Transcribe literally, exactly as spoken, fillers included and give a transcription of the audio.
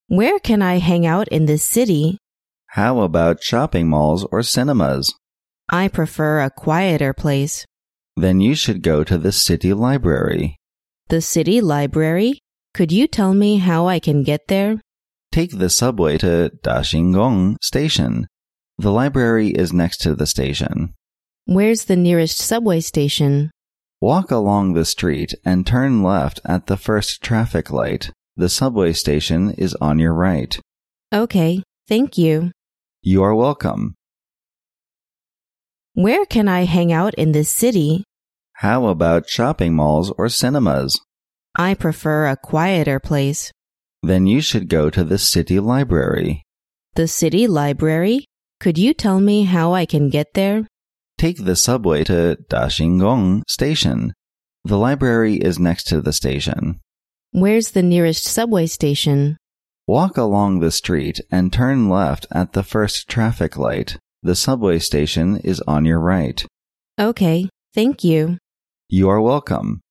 Where can I hang out in this city? How about shopping malls or cinemas? I prefer a quieter place. Then you should go to the city library. The city library? Could you tell me how I can get there? Take the subway to Dashingong Station. The library is next to the station. Where's the nearest subway station? Walk along the street and turn left at the first traffic light. The subway station is on your right. Okay, thank you. You are welcome. Where can I hang out in this city? How about shopping malls or cinemas? I prefer a quieter place. Then you should go to the city library. The city library? Could you tell me how I can get there? Take the subway to Dashingong Station. The library is next to the station. Where's the nearest subway station? Walk along the street and turn left at the first traffic light. The subway station is on your right. Okay, thank you. You are welcome.